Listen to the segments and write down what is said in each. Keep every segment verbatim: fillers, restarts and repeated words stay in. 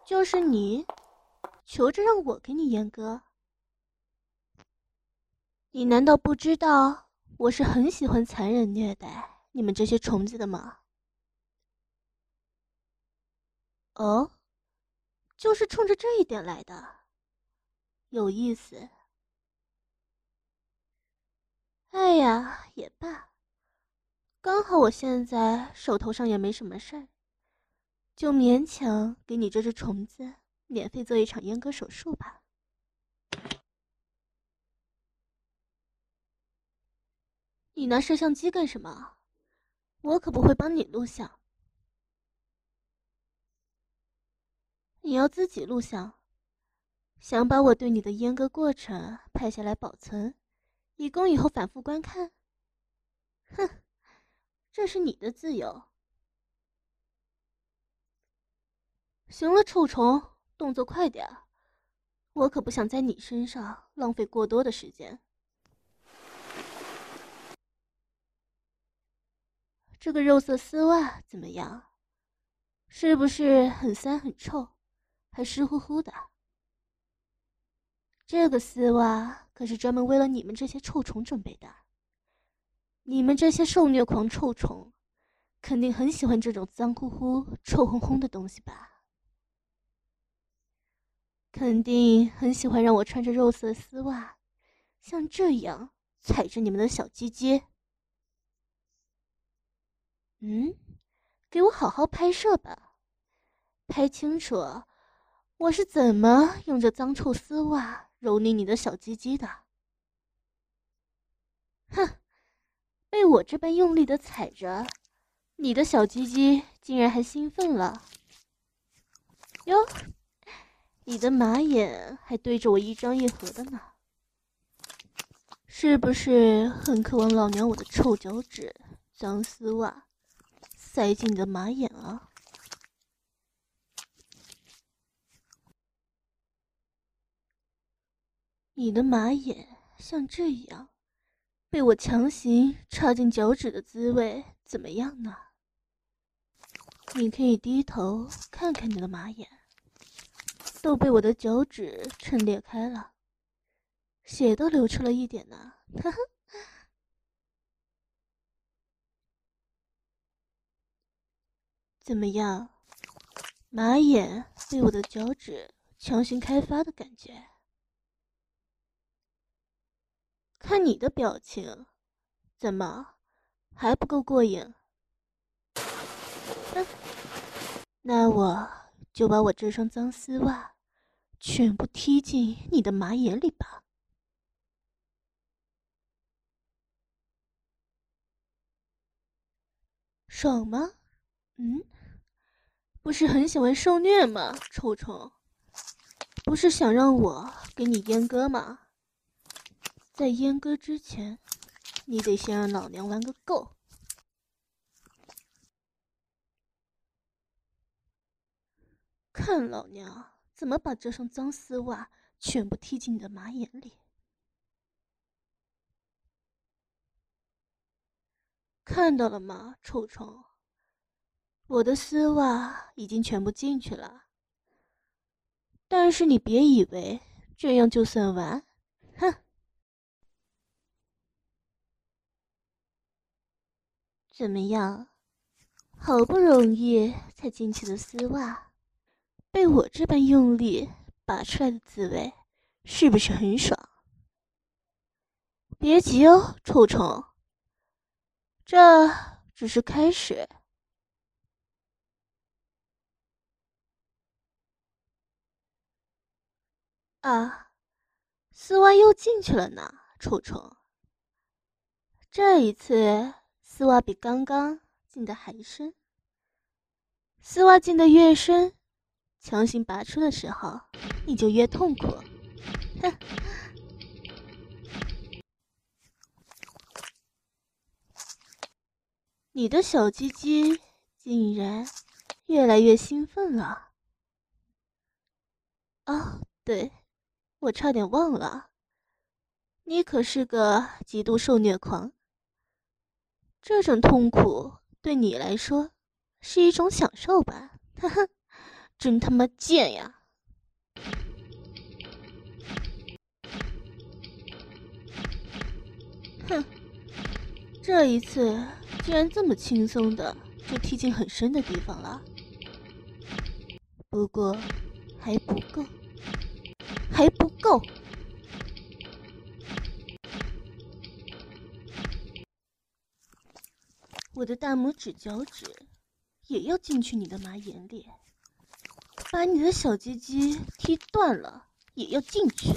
就是你，求着让我给你阉割。你难道不知道我是很喜欢残忍虐待你们这些虫子的吗？哦，就是冲着这一点来的，有意思。哎呀，也罢，刚好我现在手头上也没什么事儿，就勉强给你这只虫子免费做一场阉割手术吧。你拿摄像机干什么？我可不会帮你录像。你要自己录像，想把我对你的阉割过程拍下来保存，以供以后反复观看？哼，这是你的自由。行了，臭虫，动作快点，我可不想在你身上浪费过多的时间。这个肉色丝袜怎么样？是不是很酸很臭，还湿乎乎的？这个丝袜可是专门为了你们这些臭虫准备的。你们这些受虐狂臭虫，肯定很喜欢这种脏乎乎、臭烘烘的东西吧？肯定很喜欢让我穿着肉色丝袜，像这样踩着你们的小鸡鸡。嗯，给我好好拍摄吧，拍清楚我是怎么用这脏臭丝袜蹂躏你的小鸡鸡的。哼，被我这般用力的踩着，你的小鸡鸡竟然还兴奋了。哟，你的马眼还对着我一张一合的呢，是不是很渴望老娘我的臭脚趾、脏丝袜塞进你的马眼啊？你的马眼像这样被我强行插进脚趾的滋味怎么样呢？你可以低头看看你的马眼，都被我的脚趾撑裂开了，血都流出了一点呢。哈哈，怎么样？马眼被我的脚趾强行开发的感觉？看你的表情，怎么还不够过瘾？哼，那我就把我这双脏丝袜全部踢进你的马眼里吧。爽吗？嗯，不是很喜欢受虐吗？臭虫，不是想让我给你阉割吗？在阉割之前，你得先让老娘玩个够。看老娘怎么把这双脏丝袜全部踢进你的马眼里。看到了吗，臭虫？我的丝袜已经全部进去了，但是你别以为这样就算完，哼！怎么样？好不容易才进去的丝袜，被我这般用力拔出来的滋味，是不是很爽？别急哦，臭虫，这只是开始。啊，丝袜又进去了呢，臭虫。这一次丝袜比刚刚进的还深。丝袜进的越深，强行拔出的时候，你就越痛苦。哼！你的小鸡鸡竟然越来越兴奋了。哦，对，我差点忘了，你可是个极度受虐狂。这种痛苦对你来说是一种享受吧？哈哈， 真他妈贱呀！哼，这一次竟然这么轻松的就踢进很深的地方了。不过还不够，还不够。我的大拇指、脚趾也要进去你的马眼里，把你的小鸡鸡踢断了也要进去。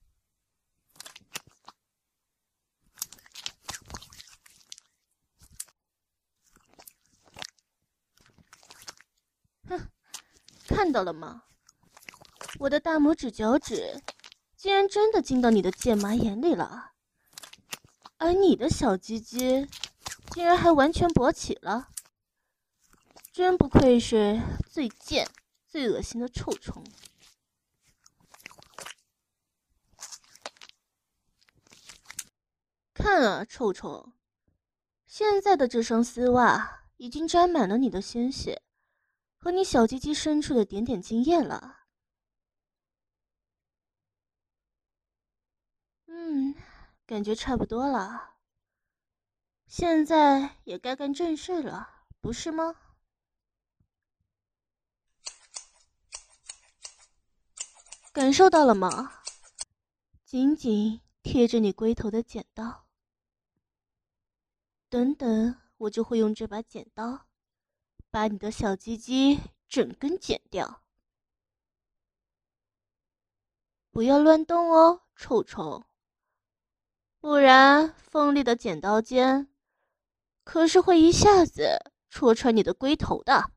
哼，看到了吗？我的大拇指、脚趾竟然真的进到你的贱马眼里了，而你的小鸡鸡竟然还完全勃起了，真不愧是最贱、最恶心的臭虫。看啊，臭虫，现在的这双丝袜已经沾满了你的鲜血和你小鸡鸡深处的点点精液了。嗯，感觉差不多了，现在也该干正事了，不是吗？感受到了吗？紧紧贴着你龟头的剪刀。等等，我就会用这把剪刀把你的小鸡鸡整根剪掉。不要乱动哦，臭虫，不然锋利的剪刀尖可是会一下子戳穿你的龟头的。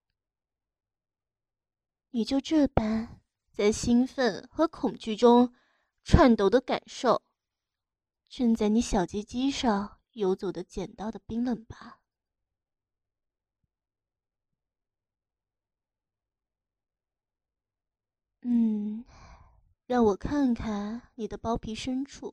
你就这般在兴奋和恐惧中颤抖的感受正在你小鸡鸡上游走的剪刀的冰冷吧。嗯，让我看看你的包皮深处，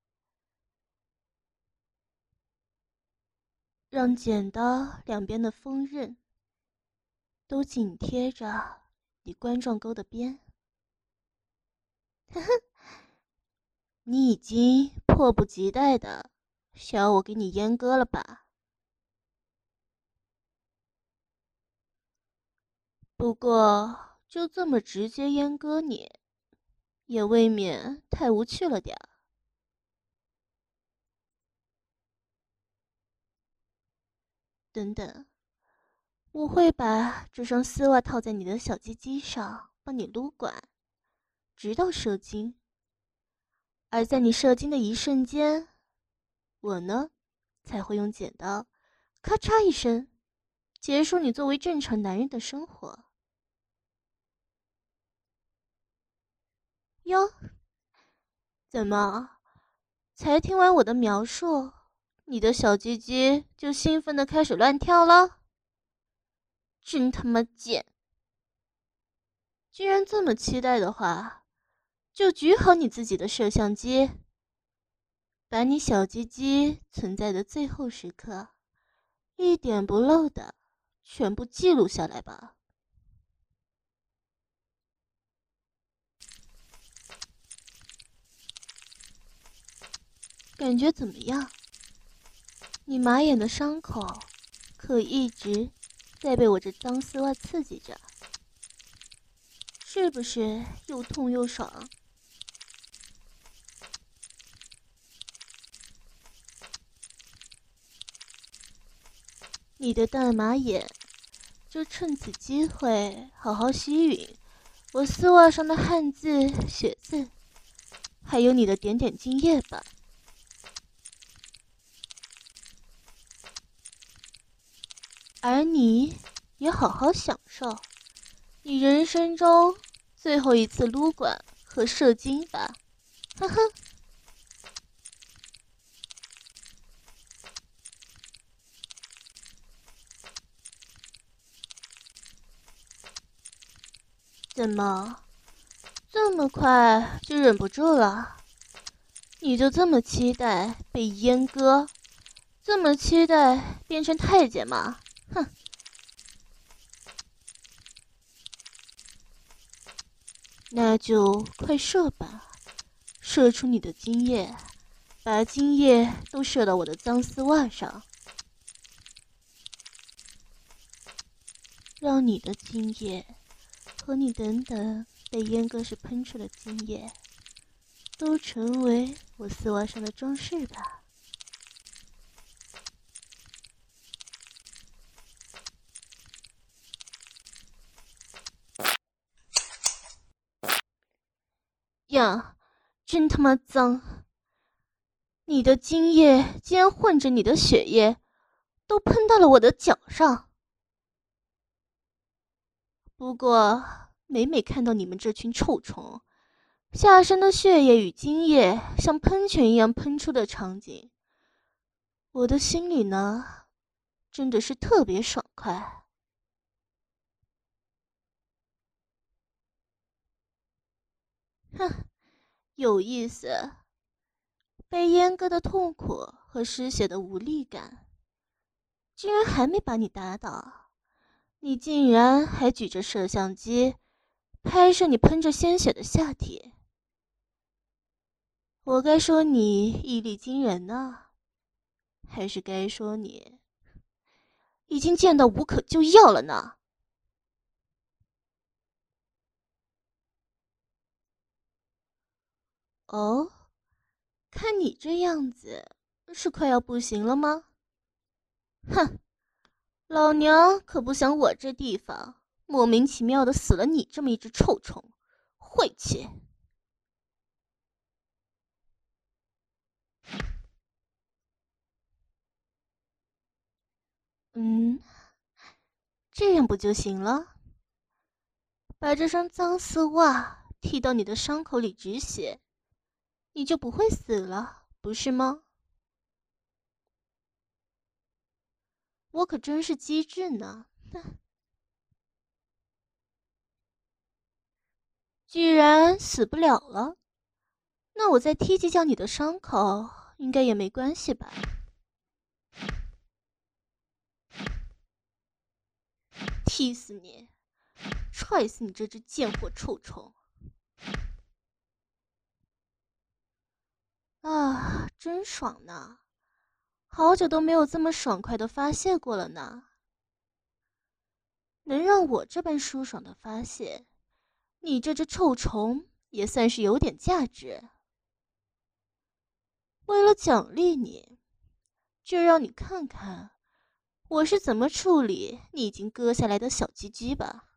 让剪刀两边的锋刃都紧贴着你冠状沟的边。呵呵，你已经迫不及待的想要我给你阉割了吧？不过就这么直接阉割你，也未免太无趣了点儿。等等，我会把这双丝袜套在你的小鸡鸡上，帮你撸管，直到射精。而在你射精的一瞬间，我呢，才会用剪刀，咔嚓一声，结束你作为正常男人的生活。哟，怎么，才听完我的描述，你的小鸡鸡就兴奋的开始乱跳了？真他妈贱！既然这么期待的话，就举好你自己的摄像机，把你小鸡鸡存在的最后时刻，一点不漏的全部记录下来吧。感觉怎么样？你马眼的伤口可一直在被我这脏丝袜刺激着，是不是又痛又爽？你的大马眼就趁此机会好好吸吮我丝袜上的汗渍、血渍，还有你的点点精液吧。而你也好好享受你人生中最后一次撸管和射精吧，呵呵。怎么，这么快就忍不住了？你就这么期待被阉割，这么期待变成太监吗？哼！ 那就快射吧，射出你的精液，把精液都射到我的脏丝袜上，让你的精液和你等等被阉割时喷出的精液都成为我丝袜上的装饰吧。呀，真他妈脏！你的精液竟然混着你的血液，都喷到了我的脚上。不过，每每看到你们这群臭虫下身的血液与精液像喷泉一样喷出的场景，我的心里呢，真的是特别爽快。哼，有意思。被阉割的痛苦和失血的无力感，竟然还没把你打倒，你竟然还举着摄像机拍摄你喷着鲜血的下体。我该说你毅力惊人呢，还是该说你已经贱到无可救药了呢？哦，看你这样子，是快要不行了吗？哼，老娘可不想我这地方莫名其妙的死了你这么一只臭虫，晦气！嗯，这样不就行了？把这双脏丝袜踢到你的伤口里止血，你就不会死了，不是吗？我可真是机智呢！既然死不了了，那我再踢几脚你的伤口，应该也没关系吧？踢死你！踹死你这只贱货臭虫！啊，真爽呢！好久都没有这么爽快的发泄过了呢。能让我这般舒爽的发泄，你这只臭虫也算是有点价值。为了奖励你，就让你看看我是怎么处理你已经割下来的小鸡鸡吧。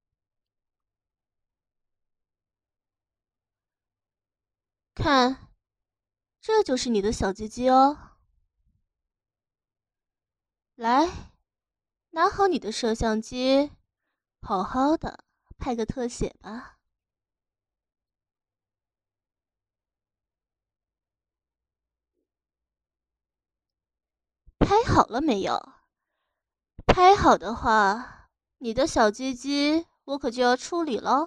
看，这就是你的小鸡鸡哦。来，拿好你的摄像机，好好的拍个特写吧。拍好了没有？拍好的话，你的小鸡鸡我可就要处理了。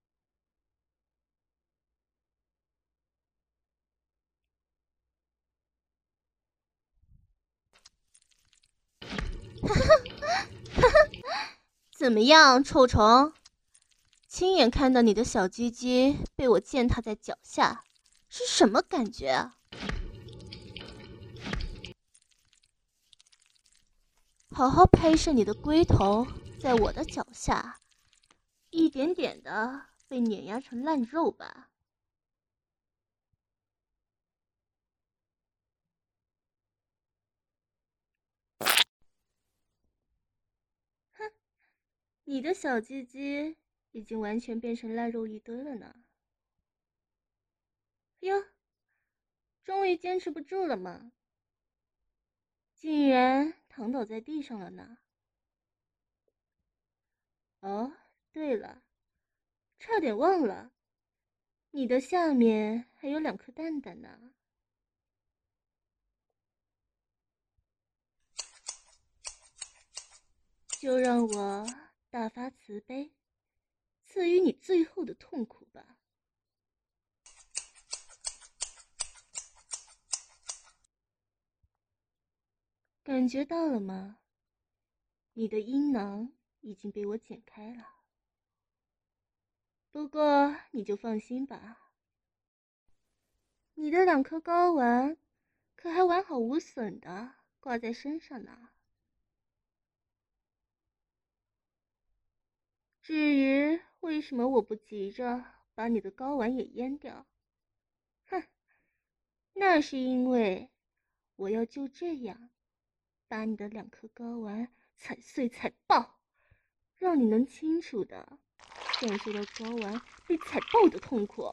怎么样，臭虫？亲眼看到你的小鸡鸡被我践踏在脚下，是什么感觉啊？好好拍摄你的龟头在我的脚下，一点点的被碾压成烂肉吧。哼，你的小鸡鸡已经完全变成烂肉一堆了呢。哟，终于坚持不住了吗？竟然躺倒在地上了呢。哦，对了，差点忘了，你的下面还有两颗蛋蛋呢。就让我大发慈悲，赐予你最后的痛苦吧。感觉到了吗？你的阴囊已经被我剪开了。 不过你就放心吧，你的两颗睾丸可还完好无损的挂在身上呢。至于为什么我不急着把你的睾丸也阉掉，哼，那是因为我要就这样把你的两颗睾丸踩碎踩爆，让你能清楚的感受到睾丸被踩爆的痛苦。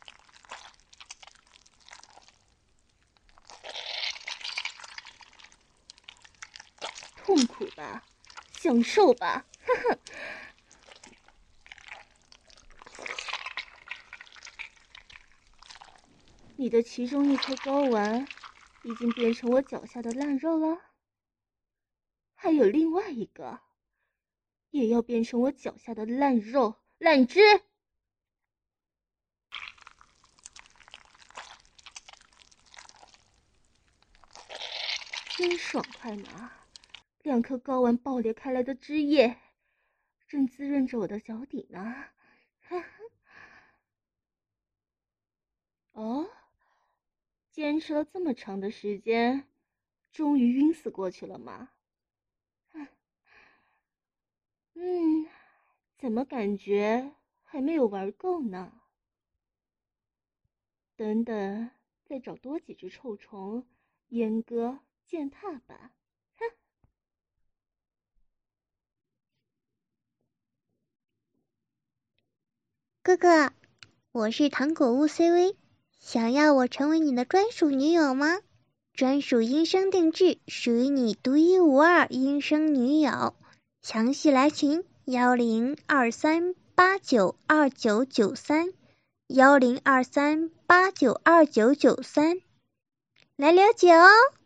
痛苦吧，享受吧，呵呵。你的其中一颗睾丸已经变成我脚下的烂肉了，还有另外一个也要变成我脚下的烂肉烂汁。真爽快呢！两颗睾丸爆裂开来的汁液正滋润着我的脚底呢。哦，坚持了这么长的时间，终于晕死过去了吗？嗯，怎么感觉还没有玩够呢？等等，再找多几只臭虫，阉割践踏吧。哼！ 哥哥，我是糖果屋 C V， 想要我成为你的专属女友吗？专属音声定制，属于你独一无二音声女友。详细来群幺零二三八九二九九三幺零二三八九二九九三来了解哦。